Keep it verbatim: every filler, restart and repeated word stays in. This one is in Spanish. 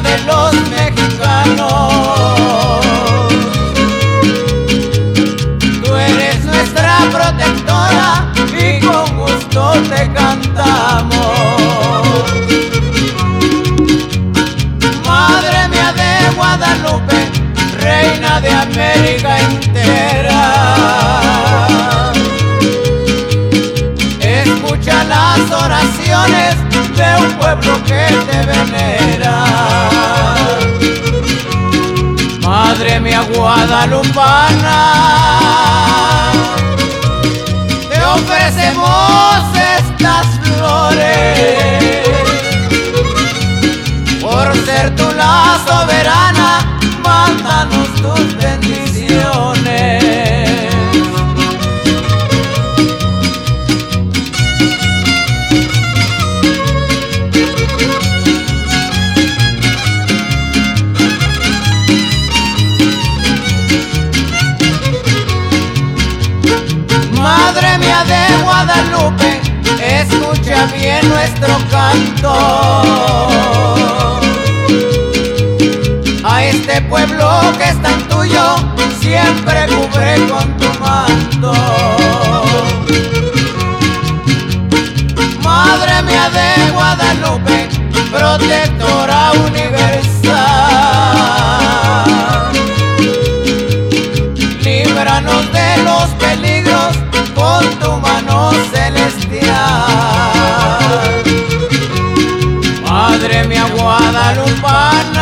de los mexicanos. Tú eres nuestra protectora y con gusto te cantamos. Madre mía de Guadalupe, reina de América entera, escucha las oraciones de un pueblo que te venera. Madre mía guadalupana, te ofrecemos estas flores, por ser tú la soberana, mándanos tus bendiciones. Madre mía de Guadalupe, escucha bien nuestro canto. A este pueblo que es tan tuyo, siempre cubre con tu manto. Madre mía de Guadalupe, protectora universal, líbranos de los peligros con tu mano celestial. Madre mía guadalupana,